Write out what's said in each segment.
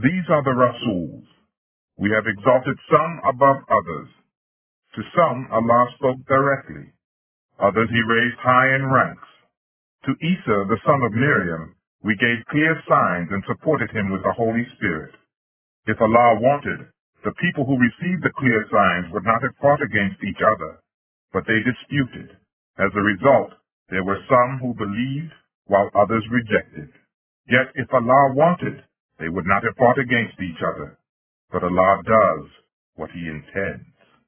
These are the Rasuls. We have exalted some above others. To some Allah spoke directly. Others he raised high in ranks. To Isa, the son of Miriam, we gave clear signs and supported him with the Holy Spirit. If Allah wanted, the people who received the clear signs would not have fought against each other, but they disputed. As a result, there were some who believed while others rejected. Yet if Allah wanted, they would not have fought against each other, but Allah does what he intends.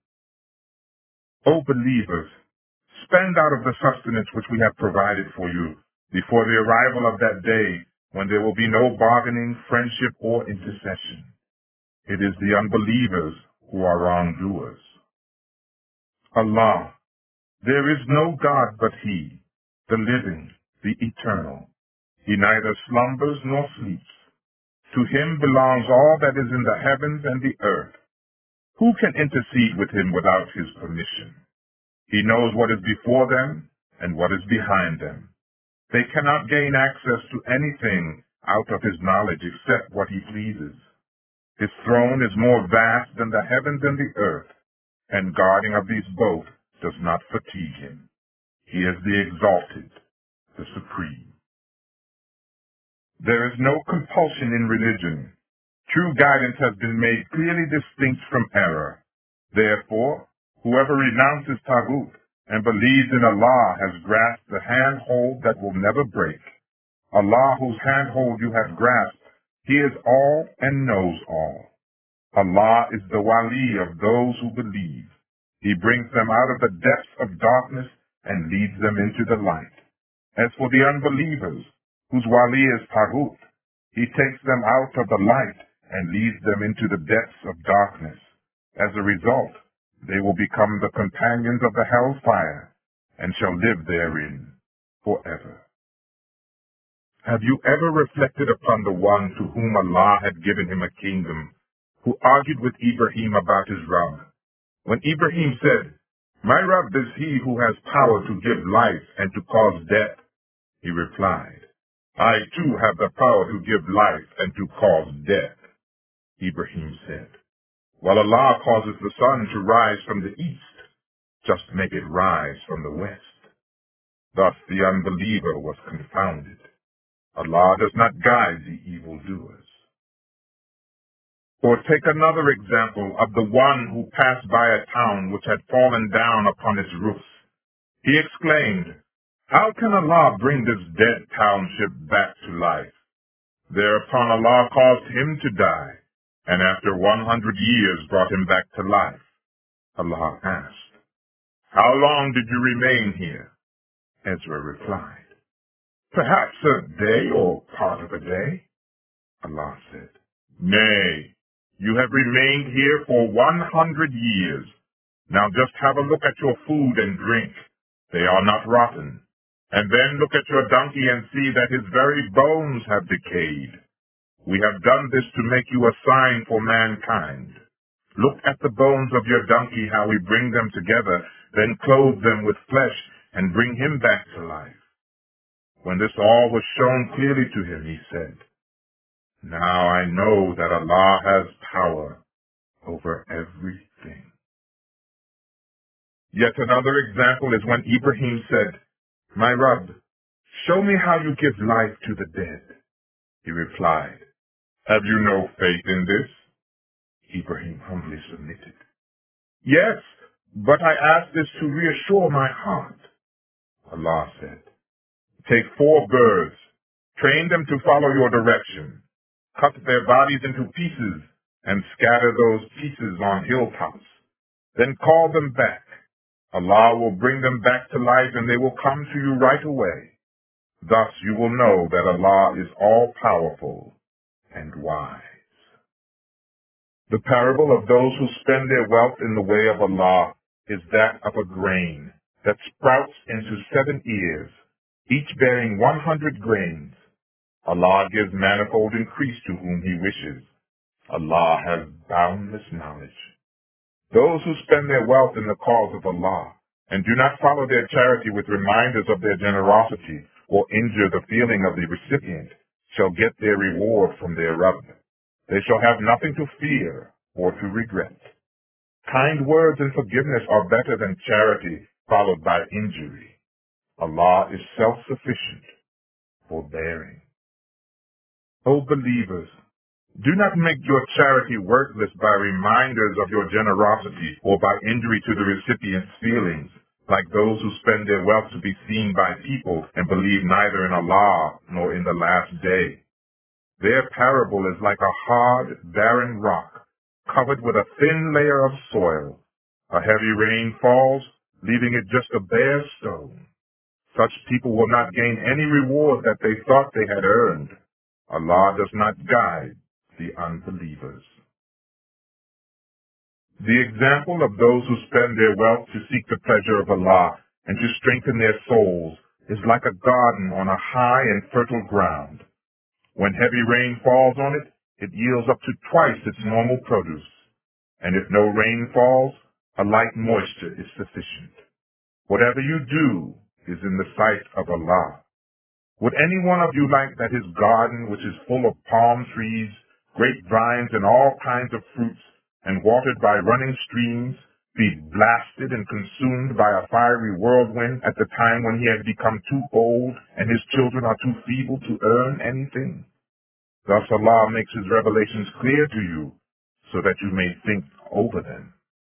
O believers, spend out of the sustenance which we have provided for you before the arrival of that day when there will be no bargaining, friendship, or intercession. It is the unbelievers who are wrongdoers. Allah, there is no God but He, the living, the eternal. He neither slumbers nor sleeps. To Him belongs all that is in the heavens and the earth. Who can intercede with Him without His permission? He knows what is before them and what is behind them. They cannot gain access to anything out of His knowledge except what He pleases. His throne is more vast than the heavens and the earth, and guarding of these both does not fatigue Him. He is the exalted, the supreme. There is no compulsion in religion. True guidance has been made clearly distinct from error. Therefore, whoever renounces Taghut and believes in Allah has grasped the handhold that will never break. Allah, whose handhold you have grasped, He is all and knows all. Allah is the wali of those who believe. He brings them out of the depths of darkness and leads them into the light. As for the unbelievers, whose wali is Taghut, he takes them out of the light and leads them into the depths of darkness. As a result, they will become the companions of the hellfire and shall live therein forever. Have you ever reflected upon the one to whom Allah had given him a kingdom, who argued with Ibrahim about his Rabb? When Ibrahim said, "My Rabb is he who has power to give life and to cause death," he replied, "I too have the power to give life and to cause death." Ibrahim said, "While Allah causes the sun to rise from the east, just make it rise from the west." Thus the unbeliever was confounded. Allah does not guide the evildoers. Or take another example of the one who passed by a town which had fallen down upon its roofs. He exclaimed, "How can Allah bring this dead township back to life?" Thereupon Allah caused him to die, and after 100 years brought him back to life. Allah asked, "How long did you remain here?" Ezra replied, "Perhaps a day or part of a day." Allah said, "Nay, you have remained here for 100 years. Now just have a look at your food and drink. They are not rotten. And then look at your donkey and see that his very bones have decayed. We have done this to make you a sign for mankind. Look at the bones of your donkey, how we bring them together, then clothe them with flesh and bring him back to life." When this all was shown clearly to him, he said, "Now I know that Allah has power over everything." Yet another example is when Ibrahim said, "My Rabb, show me how you give life to the dead." He replied, "Have you no faith in this?" Ibrahim humbly submitted, "Yes, but I ask this to reassure my heart." Allah said, "Take 4 birds, train them to follow your direction, cut their bodies into pieces, and scatter those pieces on hilltops. Then call them back. Allah will bring them back to life and they will come to you right away. Thus you will know that Allah is all-powerful and wise." The parable of those who spend their wealth in the way of Allah is that of a grain that sprouts into 7 ears, each bearing 100 grains. Allah gives manifold increase to whom He wishes. Allah has boundless knowledge. Those who spend their wealth in the cause of Allah and do not follow their charity with reminders of their generosity or injure the feeling of the recipient shall get their reward from their Rabb. They shall have nothing to fear or to regret. Kind words and forgiveness are better than charity followed by injury. Allah is self-sufficient, forbearing. O believers, do not make your charity worthless by reminders of your generosity or by injury to the recipient's feelings, like those who spend their wealth to be seen by people and believe neither in Allah nor in the last day. Their parable is like a hard, barren rock, covered with a thin layer of soil. A heavy rain falls, leaving it just a bare stone. Such people will not gain any reward that they thought they had earned. Allah does not guide the unbelievers. The example of those who spend their wealth to seek the pleasure of Allah and to strengthen their souls is like a garden on a high and fertile ground. When heavy rain falls on it, it yields up to twice its normal produce. And if no rain falls, a light moisture is sufficient. Whatever you do is in the sight of Allah. Would any one of you like that his garden, which is full of palm trees, grapevines, and all kinds of fruits, and watered by running streams, be blasted and consumed by a fiery whirlwind at the time when he has become too old and his children are too feeble to earn anything? Thus Allah makes his revelations clear to you, so that you may think over them.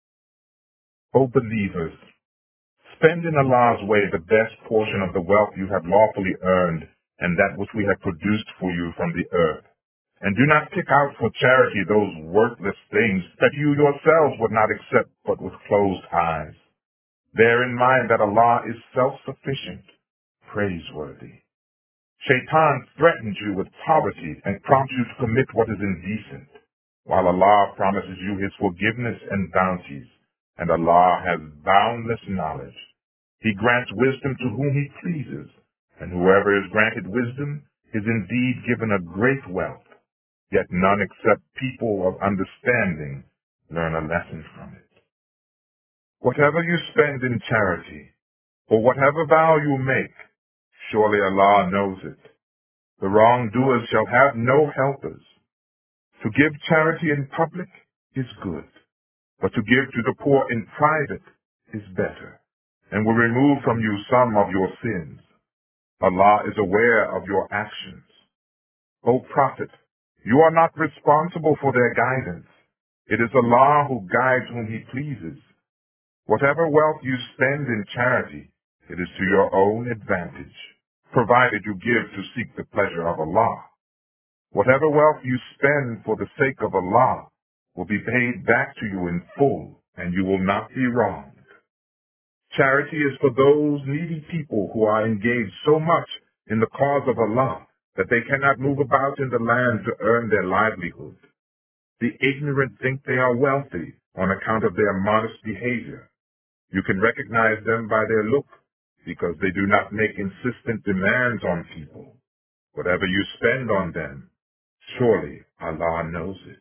O believers, spend in Allah's way the best portion of the wealth you have lawfully earned and that which we have produced for you from the earth. And do not pick out for charity those worthless things that you yourselves would not accept but with closed eyes. Bear in mind that Allah is self-sufficient, praiseworthy. Shaitan threatens you with poverty and prompts you to commit what is indecent, while Allah promises you his forgiveness and bounties, and Allah has boundless knowledge. He grants wisdom to whom he pleases, and whoever is granted wisdom is indeed given a great wealth, yet none except people of understanding learn a lesson from it. Whatever you spend in charity, or whatever vow you make, surely Allah knows it. The wrongdoers shall have no helpers. To give charity in public is good, but to give to the poor in private is better, and will remove from you some of your sins. Allah is aware of your actions. O Prophet, you are not responsible for their guidance. It is Allah who guides whom he pleases. Whatever wealth you spend in charity, it is to your own advantage, provided you give to seek the pleasure of Allah. Whatever wealth you spend for the sake of Allah will be paid back to you in full, and you will not be wronged. Charity is for those needy people who are engaged so much in the cause of Allah that they cannot move about in the land to earn their livelihood. The ignorant think they are wealthy on account of their modest behavior. You can recognize them by their look, because they do not make insistent demands on people. Whatever you spend on them, surely Allah knows it.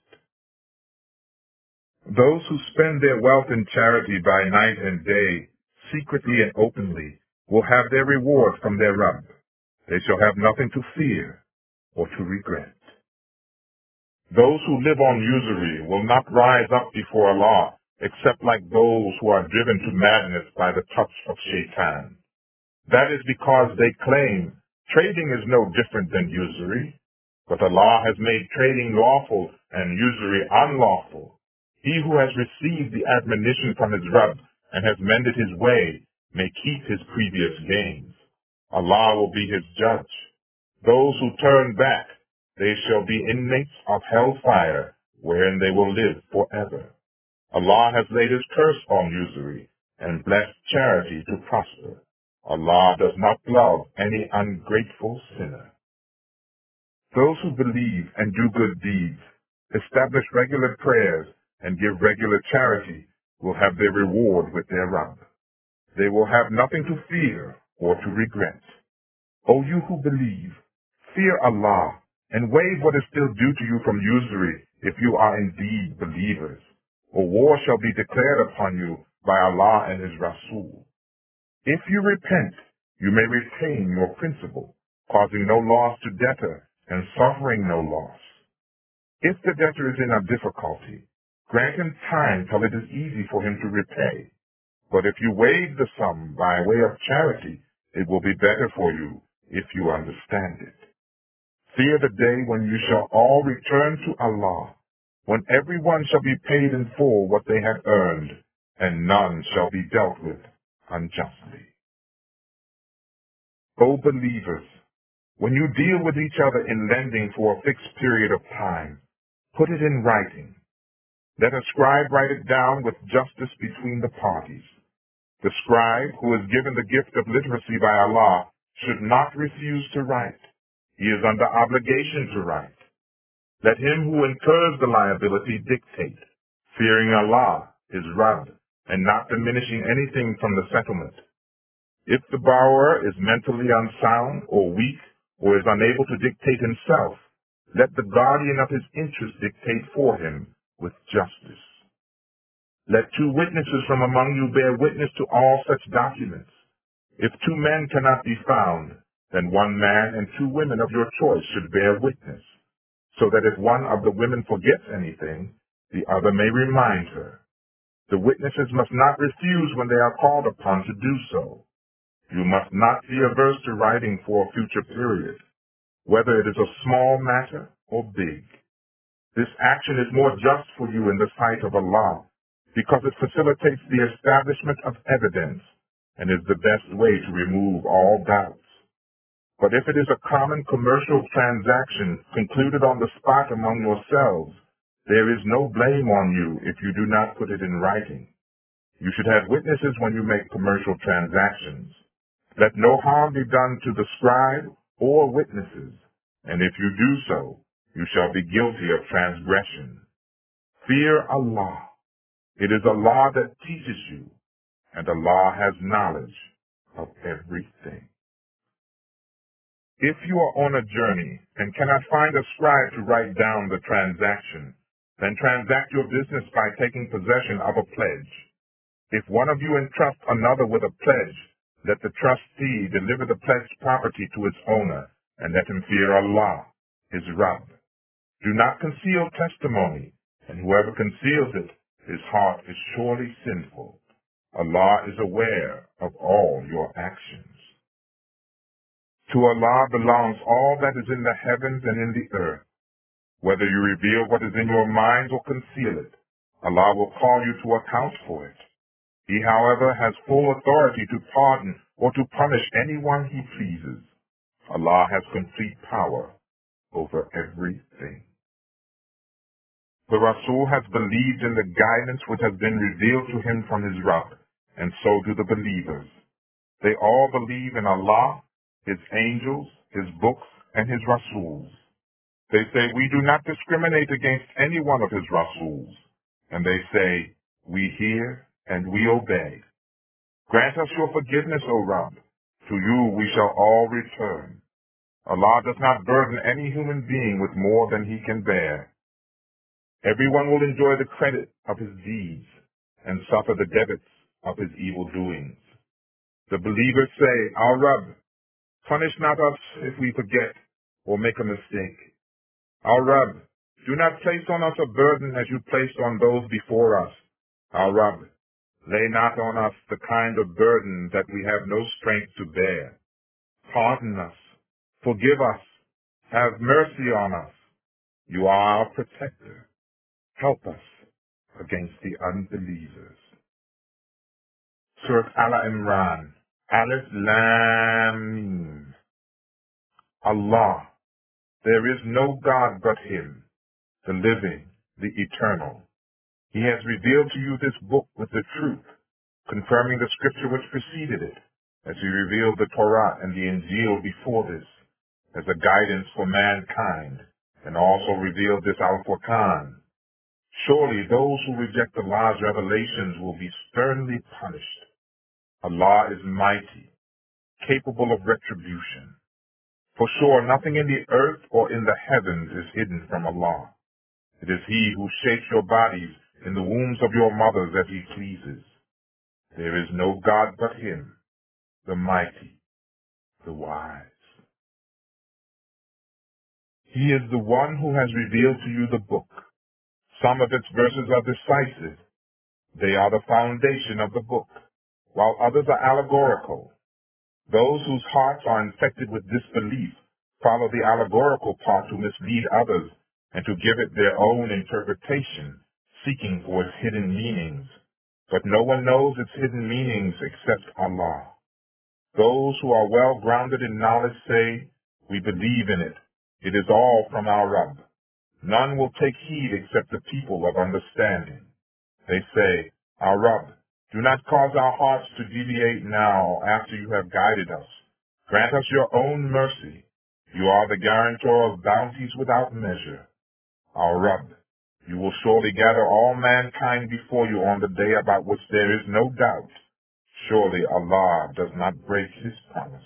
Those who spend their wealth in charity by night and day, secretly and openly, will have their reward from their Rabb. They shall have nothing to fear or to regret. Those who live on usury will not rise up before Allah, except like those who are driven to madness by the touch of Shaitan. That is because they claim trading is no different than usury, but Allah has made trading lawful and usury unlawful. He who has received the admonition from his Rabb and has mended his way may keep his previous gains. Allah will be his judge. Those who turn back, they shall be inmates of hellfire, wherein they will live forever. Allah has laid his curse on usury and blessed charity to prosper. Allah does not love any ungrateful sinner. Those who believe and do good deeds, establish regular prayers, and give regular charity will have their reward with their Rabb. They will have nothing to fear or to regret. O you who believe, fear Allah and waive what is still due to you from usury if you are indeed believers, or war shall be declared upon you by Allah and his Rasul. If you repent, you may retain your principal, causing no loss to debtor and suffering no loss. If the debtor is in a difficulty, grant him time till it is easy for him to repay. But if you waive the sum by way of charity, it will be better for you if you understand it. Fear the day when you shall all return to Allah, when everyone shall be paid in full what they had earned, and none shall be dealt with unjustly. O believers, when you deal with each other in lending for a fixed period of time, put it in writing. Let a scribe write it down with justice between the parties. The scribe, who is given the gift of literacy by Allah, should not refuse to write. He is under obligation to write. Let him who incurs the liability dictate, fearing Allah, his Rabb, and not diminishing anything from the settlement. If the borrower is mentally unsound or weak or is unable to dictate himself, let the guardian of his interest dictate for him with justice. Let two witnesses from among you bear witness to all such documents. If two men cannot be found, then one man and two women of your choice should bear witness, so that if one of the women forgets anything, the other may remind her. The witnesses must not refuse when they are called upon to do so. You must not be averse to writing for a future period, whether it is a small matter or big. This action is more just for you in the sight of Allah, because it facilitates the establishment of evidence and is the best way to remove all doubts. But if it is a common commercial transaction concluded on the spot among yourselves, there is no blame on you if you do not put it in writing. You should have witnesses when you make commercial transactions. Let no harm be done to the scribe or witnesses, and if you do so, you shall be guilty of transgression. Fear Allah. It is Allah that teaches you, and Allah has knowledge of everything. If you are on a journey and cannot find a scribe to write down the transaction, then transact your business by taking possession of a pledge. If one of you entrusts another with a pledge, let the trustee deliver the pledged property to its owner, and let him fear Allah, his Rabb. Do not conceal testimony, and whoever conceals it, his heart is surely sinful. Allah is aware of all your actions. To Allah belongs all that is in the heavens and in the earth. Whether you reveal what is in your minds or conceal it, Allah will call you to account for it. He, however, has full authority to pardon or to punish anyone he pleases. Allah has complete power over everything. The Rasul has believed in the guidance which has been revealed to him from his Rabb, and so do the believers. They all believe in Allah, his angels, his books, and his Rasuls. They say, we do not discriminate against any one of his Rasuls. And they say, we hear and we obey. Grant us your forgiveness, O Rabb. To you we shall all return. Allah does not burden any human being with more than he can bear. Everyone will enjoy the credit of his deeds and suffer the debits of his evil doings. The believers say, our Rabb, punish not us if we forget or make a mistake. Our Rabb, do not place on us a burden as you placed on those before us. Our Rabb, lay not on us the kind of burden that we have no strength to bear. Pardon us, forgive us, have mercy on us. You are our protector. Help us against the unbelievers. Surah Al-Imran, Alif Lam Mim. Allah, there is no God but Him, the living, the eternal. He has revealed to you this book with the truth, confirming the scripture which preceded it, as He revealed the Torah and the Injil before this, as a guidance for mankind, and also revealed this Al-Furqan. Surely those who reject Allah's revelations will be sternly punished. Allah is mighty, capable of retribution. For sure, nothing in the earth or in the heavens is hidden from Allah. It is He who shapes your bodies in the wombs of your mothers as He pleases. There is no God but Him, the mighty, the wise. He is the one who has revealed to you the book. Some of its verses are decisive. They are the foundation of the book, while others are allegorical. Those whose hearts are infected with disbelief follow the allegorical part to mislead others and to give it their own interpretation, seeking for its hidden meanings. But no one knows its hidden meanings except Allah. Those who are well grounded in knowledge say, "We believe in it. It is all from our Rabb." None will take heed except the people of understanding. They say, "Our Rabb, do not cause our hearts to deviate now after you have guided us. Grant us your own mercy. You are the guarantor of bounties without measure. Our Rabb, you will surely gather all mankind before you on the day about which there is no doubt. Surely Allah does not break his promise.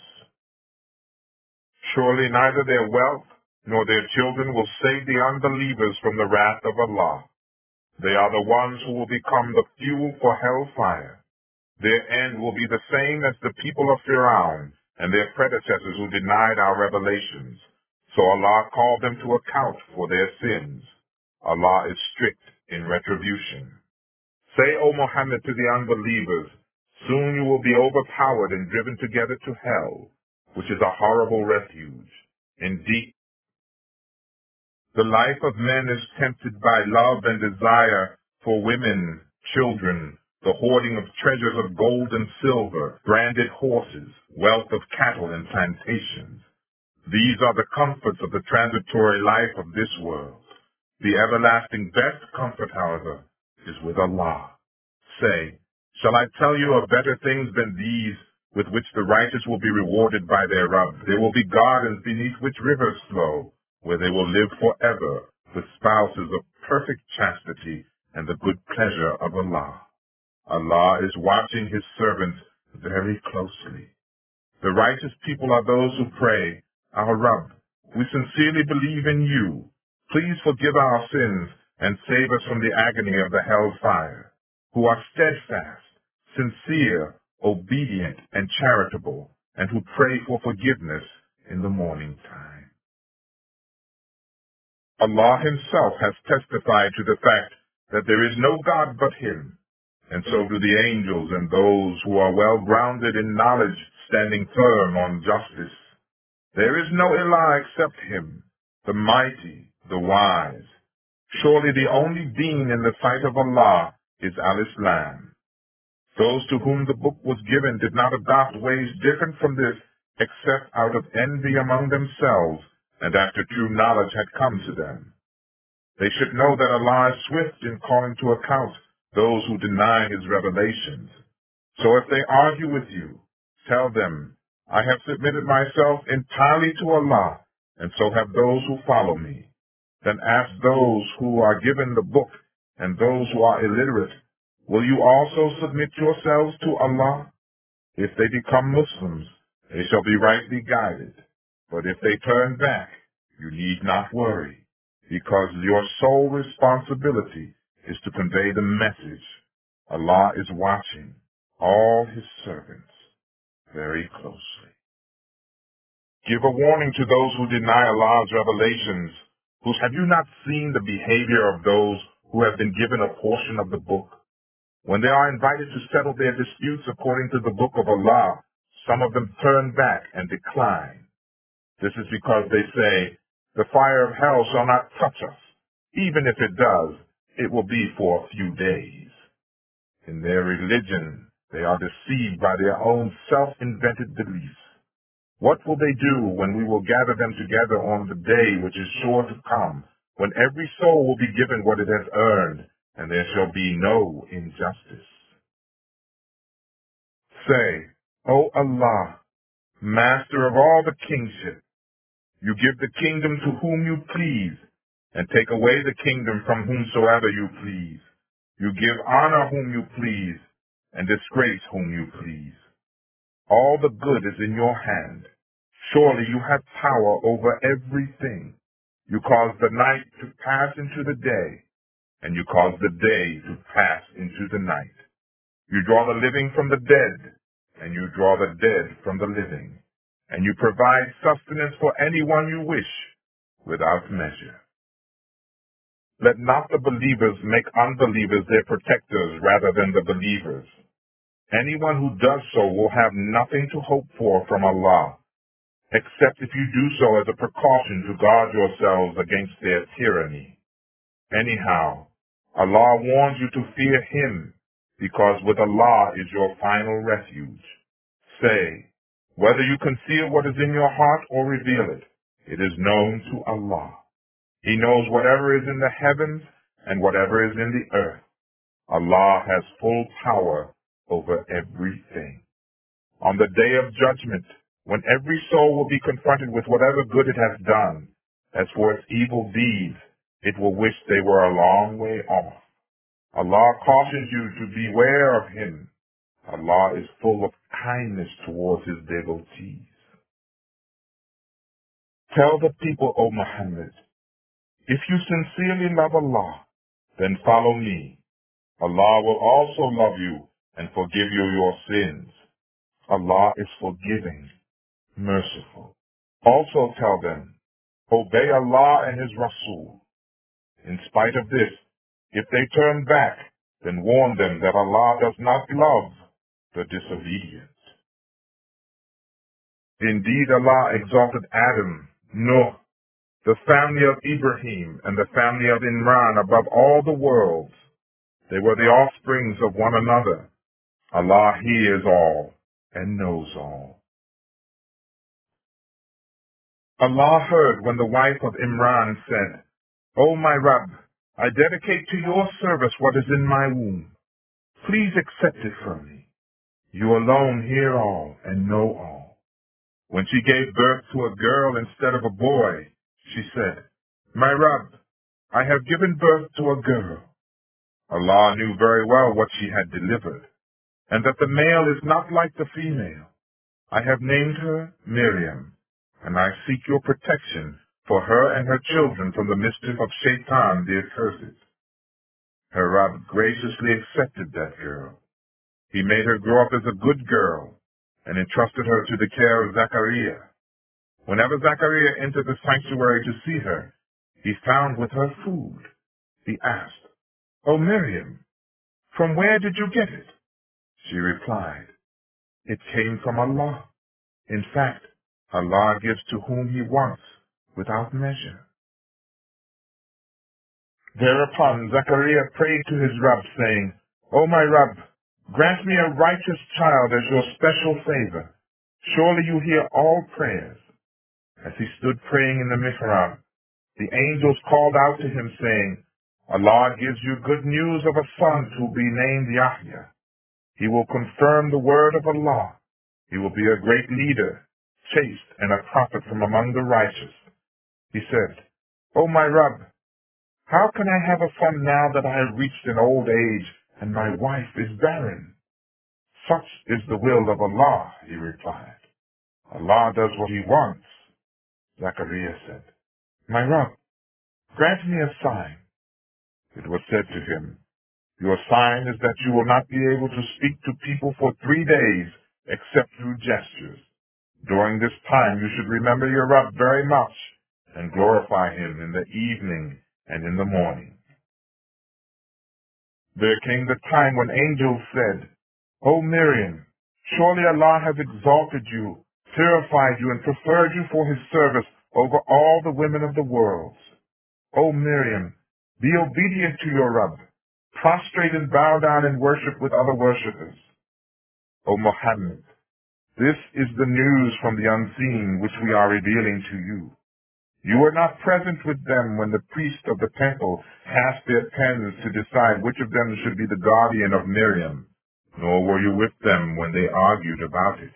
Surely neither their wealth nor their children will save the unbelievers from the wrath of Allah. They are the ones who will become the fuel for hellfire. Their end will be the same as the people of Fir'aun and their predecessors who denied our revelations. So Allah called them to account for their sins. Allah is strict in retribution. Say, O Muhammad, to the unbelievers, soon you will be overpowered and driven together to hell, which is a horrible refuge. Indeed, the life of men is tempted by love and desire for women, children, the hoarding of treasures of gold and silver, branded horses, wealth of cattle and plantations. These are the comforts of the transitory life of this world. The everlasting best comfort, however, is with Allah. Say, shall I tell you of better things than these, with which the righteous will be rewarded by their Rabb? There will be gardens beneath which rivers flow, where they will live forever, with spouses of perfect chastity and the good pleasure of Allah. Allah is watching his servants very closely. The righteous people are those who pray, "Our Rabb, we sincerely believe in you. Please forgive our sins and save us from the agony of the hellfire," who are steadfast, sincere, obedient, and charitable, and who pray for forgiveness in the morning time. Allah himself has testified to the fact that there is no God but him, and so do the angels and those who are well grounded in knowledge, standing firm on justice. There is no Ilah except him, the mighty, the wise. Surely the only deen in the sight of Allah is Al-Islam. Those to whom the book was given did not adopt ways different from this, except out of envy among themselves, and after true knowledge had come to them. They should know that Allah is swift in calling to account those who deny his revelations. So if they argue with you, tell them, I have submitted myself entirely to Allah, and so have those who follow me. Then ask those who are given the book and those who are illiterate, will you also submit yourselves to Allah? If they become Muslims, they shall be rightly guided. But if they turn back, you need not worry, because your sole responsibility is to convey the message. Allah is watching all his servants very closely. Give a warning to those who deny Allah's revelations. Have you not seen the behavior of those who have been given a portion of the book? When they are invited to settle their disputes according to the book of Allah, some of them turn back and decline. This is because they say, the fire of hell shall not touch us. Even if it does, it will be for a few days. In their religion, they are deceived by their own self-invented beliefs. What will they do when we will gather them together on the day which is sure to come, when every soul will be given what it has earned, and there shall be no injustice? Say, O Allah, Master of all the kingship, you give the kingdom to whom you please, and take away the kingdom from whomsoever you please. You give honor whom you please, and disgrace whom you please. All the good is in your hand. Surely you have power over everything. You cause the night to pass into the day, and you cause the day to pass into the night. You draw the living from the dead, and you draw the dead from the living, and you provide sustenance for anyone you wish. without measure. Let not the believers make unbelievers their protectors rather than the believers. Anyone who does so will have nothing to hope for from Allah, except if you do so as a precaution to guard yourselves against their tyranny. Anyhow, Allah warns you to fear Him, because with Allah is your final refuge. Say, whether you conceal what is in your heart or reveal it, it is known to Allah. He knows whatever is in the heavens and whatever is in the earth. Allah has full power over everything. On the day of judgment, when every soul will be confronted with whatever good it has done, as for its evil deeds, it will wish they were a long way off. Allah cautions you to beware of Him. Allah is full of kindness towards His devotees. Tell the people, O Muhammad, if you sincerely love Allah, then follow me. Allah will also love you and forgive you your sins. Allah is forgiving, merciful. Also tell them, obey Allah and His Rasul. In spite of this, if they turn back, then warn them that Allah does not love the disobedient. Indeed, Allah exalted Adam, Nuh, the family of Ibrahim, and the family of Imran above all the worlds. They were the offsprings of one another. Allah hears all and knows all. Allah heard when the wife of Imran said, O my Rabb, I dedicate to your service what is in my womb. Please accept it from me. You alone hear all and know all. When she gave birth to a girl instead of a boy, she said, My Rabb, I have given birth to a girl. Allah knew very well what she had delivered, and that the male is not like the female. I have named her Miriam, and I seek your protection for her and her children from the mischief of Shaitan the accursed. Her Rabb graciously accepted that girl. He made her grow up as a good girl, and entrusted her to the care of Zachariah. Whenever Zachariah entered the sanctuary to see her, he found with her food. He asked, O Miriam, from where did you get it? She replied, It came from Allah. In fact, Allah gives to whom He wants, without measure. Thereupon Zachariah prayed to his Rabb, saying, O my Rabb, grant me a righteous child as your special favor. Surely you hear all prayers. As he stood praying in the mihrab, the angels called out to him, saying, Allah gives you good news of a son to be named Yahya. He will confirm the word of Allah. He will be a great leader, chaste, and a prophet from among the righteous. He said, O my Rabb, how can I have a son now that I have reached an old age and my wife is barren? Such is the will of Allah, he replied. Allah does what He wants. Zachariah said, My Rabb, grant me a sign. It was said to him, Your sign is that you will not be able to speak to people for 3 days except through gestures. During this time you should remember your Rabb very much and glorify Him in the evening and in the morning. There came the time when angels said, O Miriam, surely Allah has exalted you, purified you, and preferred you for His service over all the women of the world. O Miriam, be obedient to your Rabb. Prostrate and bow down and worship with other worshippers. O Muhammad, this is the news from the unseen which we are revealing to you. You were not present with them when the priests of the temple cast their pens to decide which of them should be the guardian of Miriam, nor were you with them when they argued about it.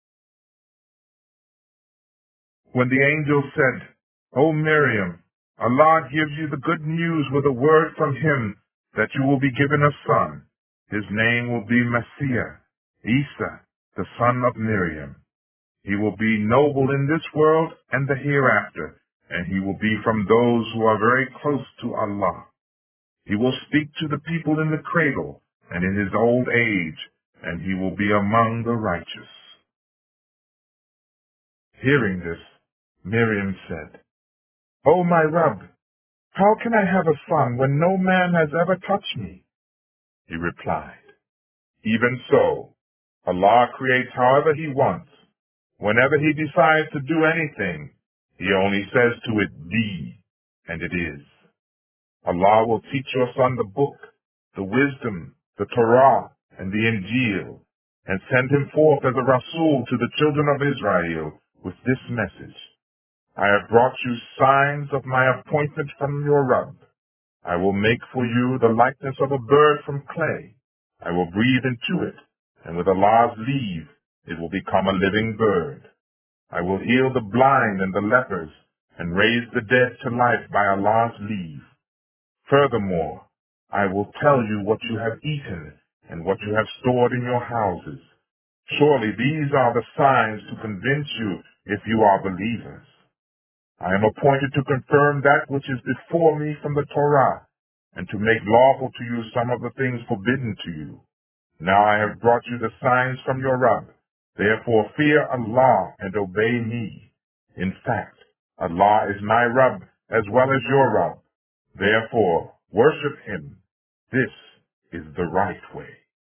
When the angel said, O Miriam, Allah gives you the good news with a word from Him that you will be given a son. His name will be Messiah, Isa, the son of Miriam. He will be noble in this world and the hereafter, and he will be from those who are very close to Allah. He will speak to the people in the cradle and in his old age, and he will be among the righteous. Hearing this, Miriam said, "O my Rabb, how can I have a son when no man has ever touched me?" He replied, "Even so, Allah creates however He wants. Whenever He decides to do anything, He only says to it, 'Be,' and it is. Allah will teach your son the book, the wisdom, the Torah, and the Injil, and send him forth as a Rasul to the children of Israel with this message. I have brought you signs of my appointment from your Rabb. I will make for you the likeness of a bird from clay. I will breathe into it, and with Allah's leave, it will become a living bird. I will heal the blind and the lepers, and raise the dead to life by Allah's leave. Furthermore, I will tell you what you have eaten and what you have stored in your houses. Surely these are the signs to convince you if you are believers. I am appointed to confirm that which is before me from the Torah, and to make lawful to you some of the things forbidden to you. Now I have brought you the signs from your Rabb. Therefore fear Allah and obey me. In fact, Allah is my Rabb as well as your Rabb. Therefore worship Him. This is the right way."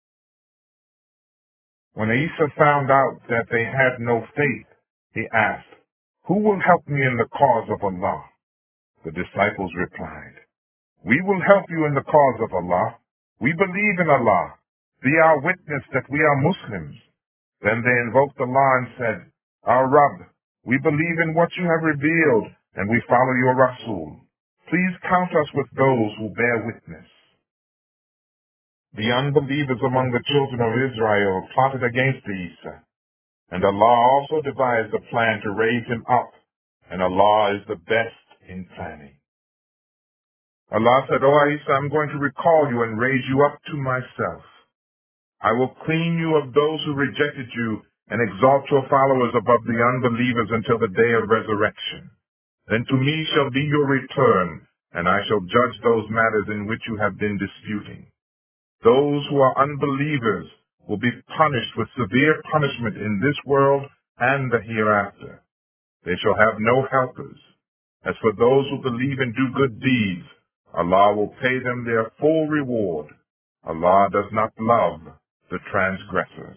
When Isa found out that they had no faith, he asked, "Who will help me in the cause of Allah?" The disciples replied, "We will help you in the cause of Allah. We believe in Allah. Be our witness that we are Muslims." Then they invoked Allah and said, "Our Rabb, we believe in what you have revealed, and we follow your Rasul. Please count us with those who bear witness." The unbelievers among the children of Israel plotted against Isa, and Allah also devised a plan to raise him up, and Allah is the best in planning. Allah said, "O Isa, I'm going to recall you and raise you up to myself. I will clean you of those who rejected you and exalt your followers above the unbelievers until the day of resurrection. Then to me shall be your return, and I shall judge those matters in which you have been disputing. Those who are unbelievers will be punished with severe punishment in this world and the hereafter. They shall have no helpers. As for those who believe and do good deeds, Allah will pay them their full reward. Allah does not love the transgressors."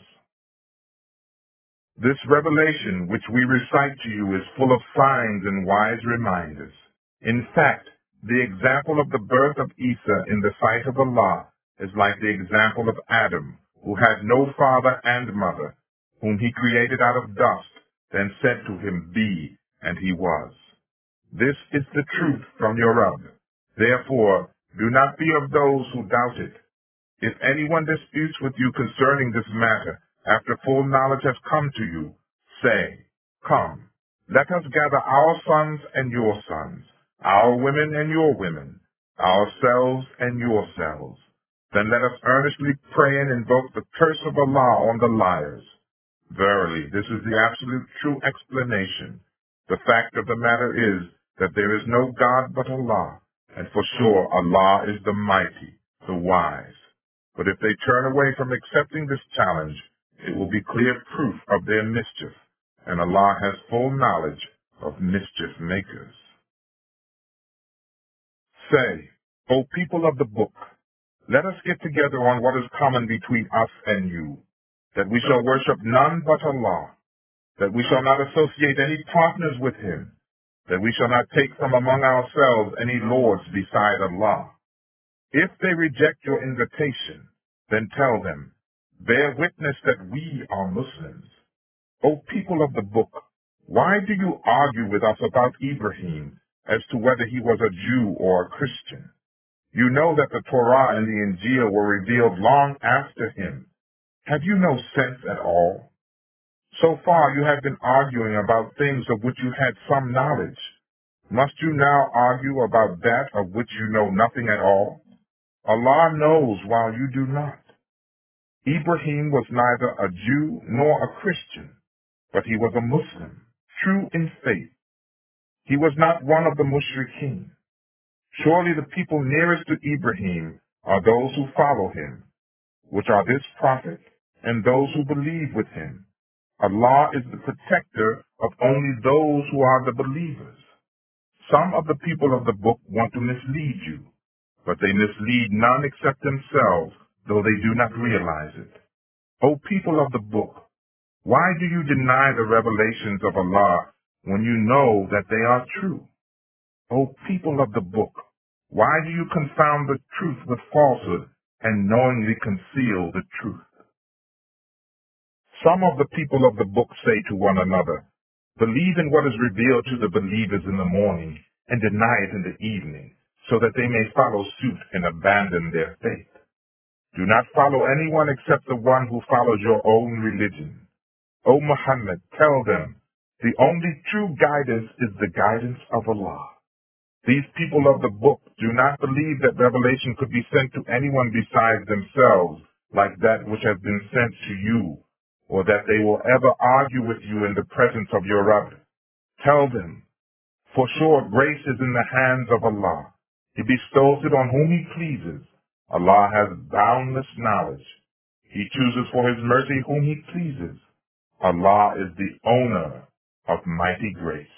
This revelation which we recite to you is full of signs and wise reminders. In fact, the example of the birth of Isa in the sight of Allah is like the example of Adam, who had no father and mother, whom he created out of dust, then said to him, "Be," and he was. This is the truth from your Rabb. Therefore, do not be of those who doubt it. If anyone disputes with you concerning this matter, after full knowledge has come to you, say, "Come, let us gather our sons and your sons, our women and your women, ourselves and yourselves. Then let us earnestly pray and invoke the curse of Allah on the liars. Verily, this is the absolute true explanation. The fact of the matter is that there is no God but Allah, and for sure Allah is the mighty, the wise. But if they turn away from accepting this challenge, it will be clear proof of their mischief, and Allah has full knowledge of mischief makers." Say, "O people of the book, let us get together on what is common between us and you, that we shall worship none but Allah, that we shall not associate any partners with Him, that we shall not take from among ourselves any lords beside Allah. If they reject your invitation, then tell them, 'Bear witness that we are Muslims.' O people of the book, why do you argue with us about Ibrahim as to whether he was a Jew or a Christian? You know that the Torah and the Injil were revealed long after him. Have you no sense at all? So far you have been arguing about things of which you had some knowledge. Must you now argue about that of which you know nothing at all? Allah knows while you do not. Ibrahim was neither a Jew nor a Christian, but he was a Muslim, true in faith. He was not one of the mushrikeen. Surely the people nearest to Ibrahim are those who follow him, which are this prophet and those who believe with him. Allah is the protector of only those who are the believers. Some of the people of the book want to mislead you, but they mislead none except themselves, though they do not realize it. O people of the book, why do you deny the revelations of Allah when you know that they are true? O people of the book, why do you confound the truth with falsehood and knowingly conceal the truth? Some of the people of the book say to one another, believe in what is revealed to the believers in the morning and deny it in the evening, so that they may follow suit and abandon their faith. Do not follow anyone except the one who follows your own religion. O Muhammad, tell them, the only true guidance is the guidance of Allah. These people of the book do not believe that revelation could be sent to anyone besides themselves, like that which has been sent to you, or that they will ever argue with you in the presence of your Rabb. Tell them, for sure grace is in the hands of Allah. He bestows it on whom He pleases. Allah has boundless knowledge. He chooses for His mercy whom He pleases. Allah is the owner of mighty grace.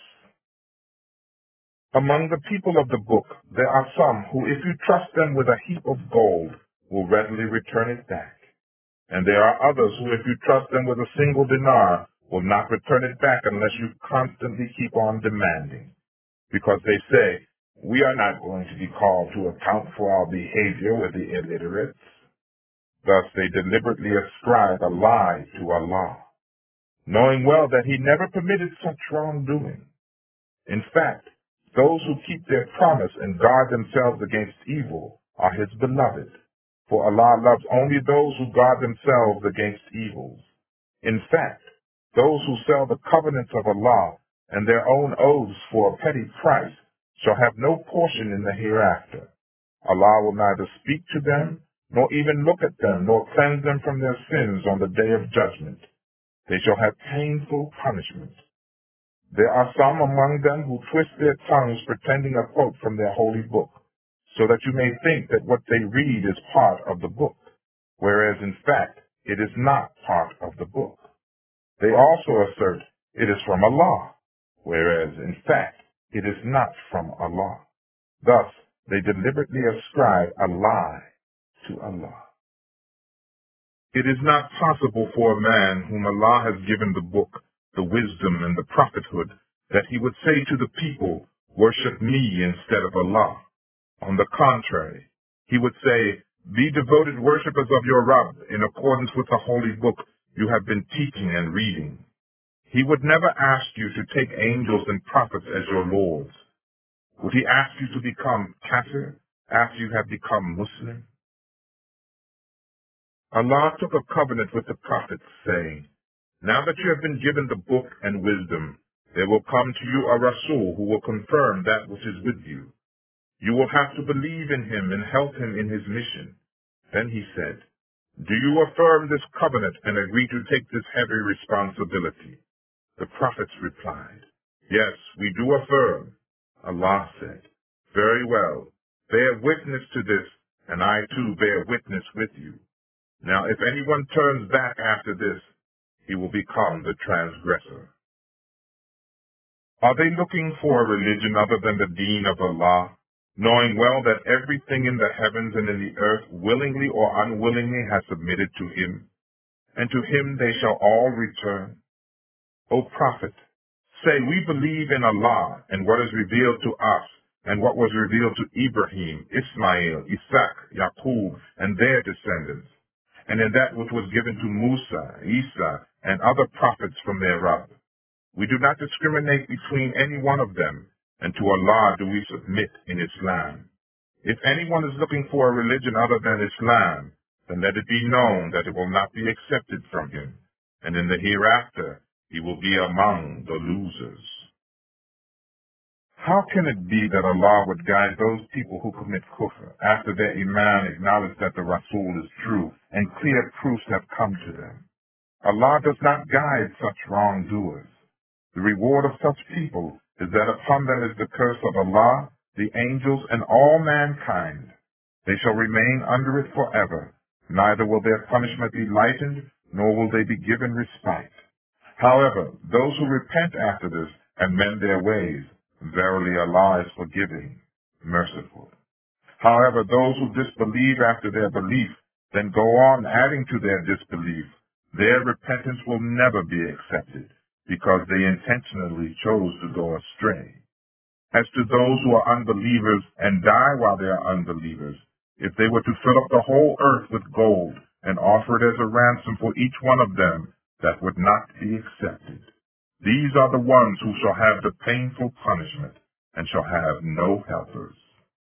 Among the people of the book, there are some who, if you trust them with a heap of gold, will readily return it back. And there are others who, if you trust them with a single dinar, will not return it back unless you constantly keep on demanding. Because they say, we are not going to be called to account for our behavior with the illiterates. Thus they deliberately ascribe a lie to Allah, knowing well that He never permitted such wrongdoing. In fact, those who keep their promise and guard themselves against evil are His beloved, for Allah loves only those who guard themselves against evils. In fact, those who sell the covenants of Allah and their own oaths for a petty price shall have no portion in the hereafter. Allah will neither speak to them, nor even look at them, nor cleanse them from their sins on the day of judgment. They shall have painful punishment. There are some among them who twist their tongues pretending a quote from their holy book, so that you may think that what they read is part of the book, whereas in fact it is not part of the book. They also assert it is from Allah, whereas in fact it is not from Allah. Thus they deliberately ascribe a lie to Allah. It is not possible for a man whom Allah has given the book, the wisdom, and the prophethood, that he would say to the people, worship me instead of Allah. On the contrary, he would say, be devoted worshippers of your Rabb in accordance with the holy book you have been teaching and reading. He would never ask you to take angels and prophets as your lords. Would he ask you to become kafir after you have become Muslim? Allah took a covenant with the prophets, saying, now that you have been given the book and wisdom, there will come to you a Rasul who will confirm that which is with you. You will have to believe in him and help him in his mission. Then he said, do you affirm this covenant and agree to take this heavy responsibility? The prophets replied, yes, we do affirm. Allah said, very well, bear witness to this, and I too bear witness with you. Now if anyone turns back after this, he will become the transgressor. Are they looking for a religion other than the deen of Allah, knowing well that everything in the heavens and in the earth willingly or unwillingly has submitted to Him, and to Him they shall all return? O Prophet, say, we believe in Allah and what is revealed to us, and what was revealed to Ibrahim, Ismail, Isaac, Yaqub, and their descendants, and in that which was given to Musa, Isa, and other prophets from their Rabb. We do not discriminate between any one of them, and to Allah do we submit in Islam. If anyone is looking for a religion other than Islam, then let it be known that it will not be accepted from him, and in the hereafter he will be among the losers. How can it be that Allah would guide those people who commit kufr after their iman acknowledge that the Rasul is true and clear proofs have come to them? Allah does not guide such wrongdoers. The reward of such people is that upon them is the curse of Allah, the angels, and all mankind. They shall remain under it forever. Neither will their punishment be lightened, nor will they be given respite. However, those who repent after this and mend their ways, Verily Allah is forgiving, merciful. However, those who disbelieve after their belief, then go on adding to their disbelief, their repentance will never be accepted, because they intentionally chose to go astray. As to those who are unbelievers and die while they are unbelievers, if they were to fill up the whole earth with gold and offer it as a ransom for each one of them, that would not be accepted. These are the ones who shall have the painful punishment and shall have no helpers.